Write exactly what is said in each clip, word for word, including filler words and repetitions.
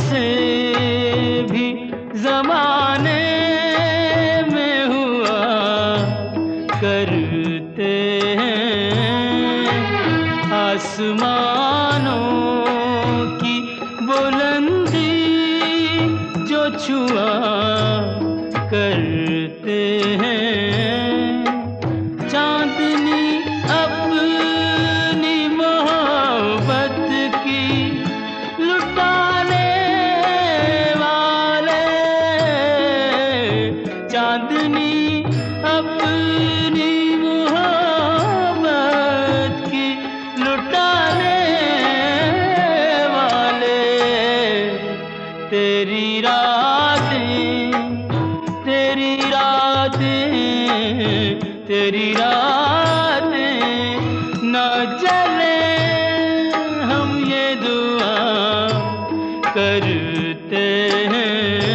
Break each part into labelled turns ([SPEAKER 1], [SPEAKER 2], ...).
[SPEAKER 1] से भी जमाने में हुआ करते हैं। आसमानों की बुलंदी जो छुआ करते हैं। चांदनी अपनी मोहब्बत की लुटाने वाले, चांदनी अपनी मोहब्बत की लुटाने वाले। तेरी रातें तेरी रातें तेरी रातें न जले, हम ये दुआ करते हैं।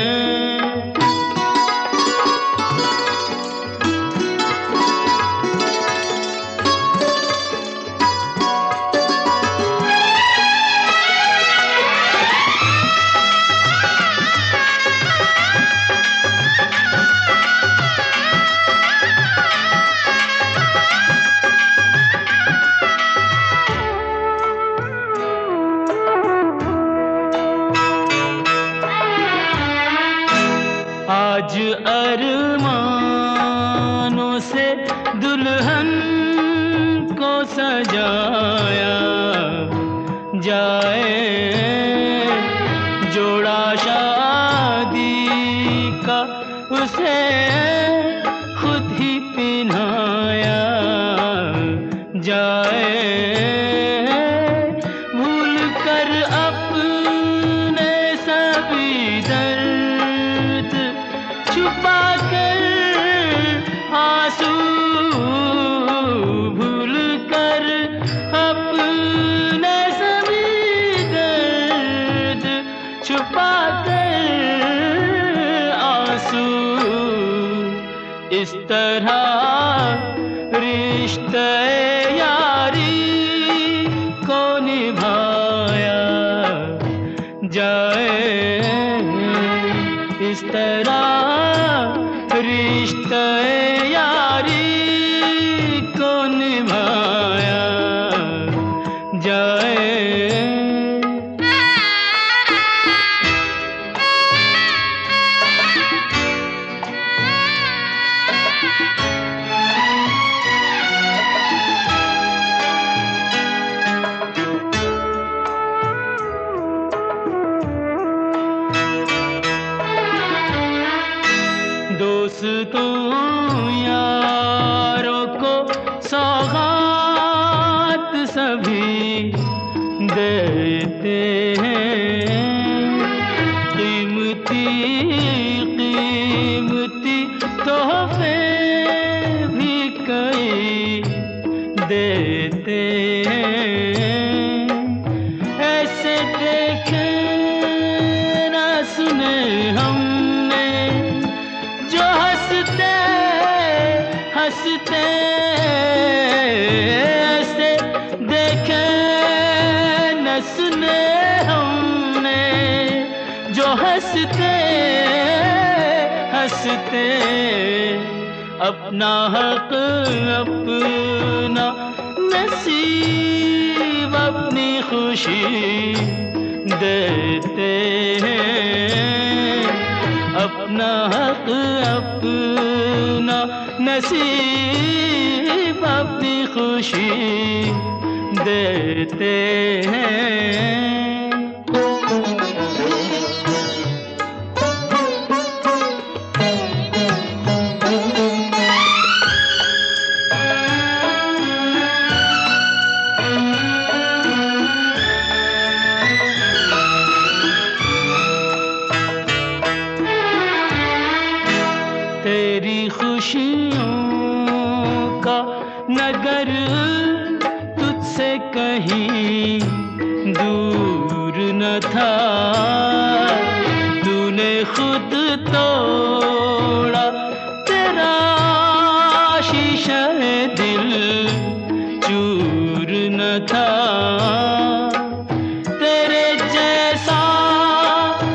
[SPEAKER 1] आज अरमानों से दुल्हन को सजाया जाए, जोड़ा शादी का उसे खुद ही पहनाया जाए। भूल कर अपने सभी दर्द छुपा कर आंसू, भूल कर अपने सभी दर्द छुपा कर आंसू। इस तरह रिश्ते यारी को निभाया जाए। इस तरह रिश्ते यारी को निभाया जाए। दोस्तों यारों को सौगात सभी देते हैं। कीमती कीमती तोहफे भी कई देते हैं। ऐसे देखे न सुने हमने जो हंसते हंसते, ऐसे देखे न सुने हमने जो हंसते हंसते। अपना हक अपना नसीब अपनी खुशी देते हैं। अपना हक अपना नसीब अपनी खुशी देते हैं। तेरी खुशियों का नगर तुझसे कहीं दूर न था। तूने खुद तोड़ा तेरा शीशा दिल चूर न था। तेरे जैसा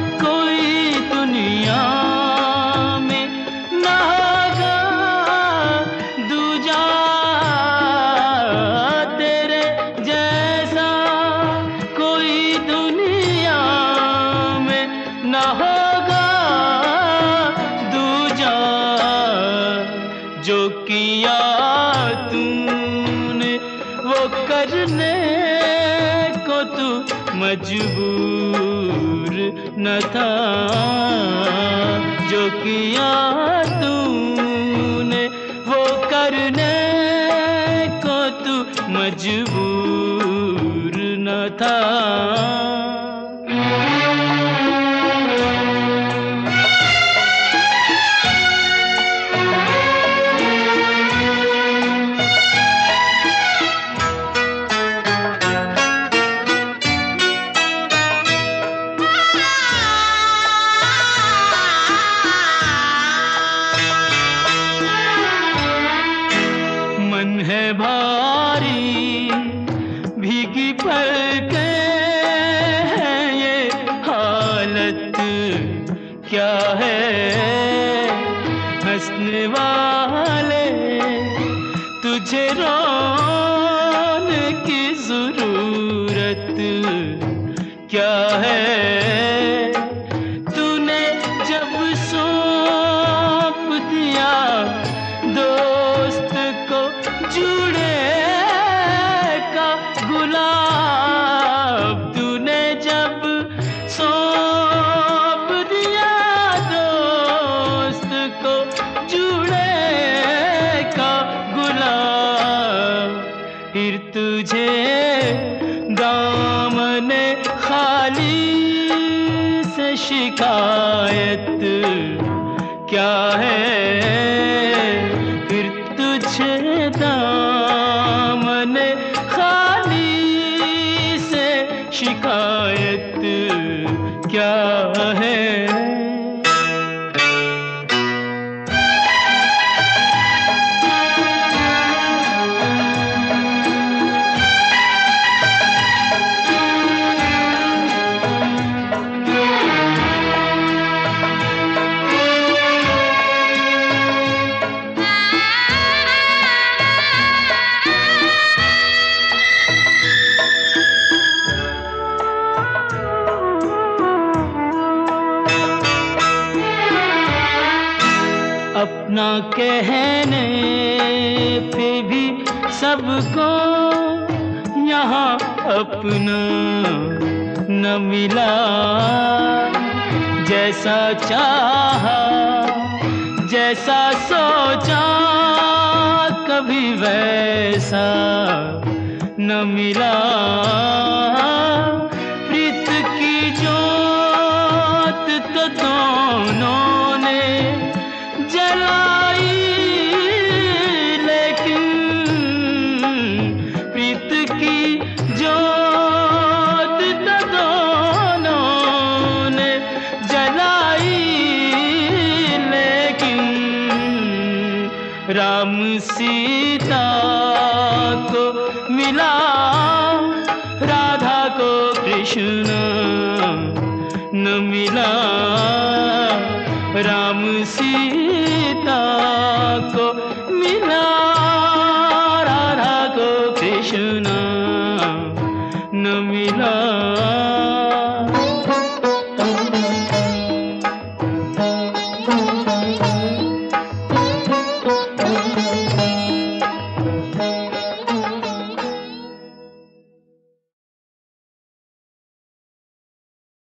[SPEAKER 1] न होगा दूजा, जो किया तूने वो करने को तू मजबूर न था, जो किया तूने वो करने को तू मजबूर न था। मन है भारी भीगी पलकें हैं, ये हालत क्या है, हंसने वाले तुझे रोने की जरूरत क्या है। तूने जब सौंप दिया दोस्त को जुड़े का गुलाब, तूने जब सौंप दिया दोस्त को जुड़े का गुलाब, फिर तुझे दामने खाली से शिकायत क्या है, फिर तुझे दामने खाली से शिकायत क्या है। अपना कहने पे भी सबको यहाँ अपना न मिला, जैसा चाहा जैसा सोचा कभी वैसा न मिला। प्रीत की जोत तो दोनों ने जलाई, लेकिन प्रीत की जोत तो दोनों ने जलाई, लेकिन राम सीता को मिला, राधा को कृष्ण न मिला। राम सीता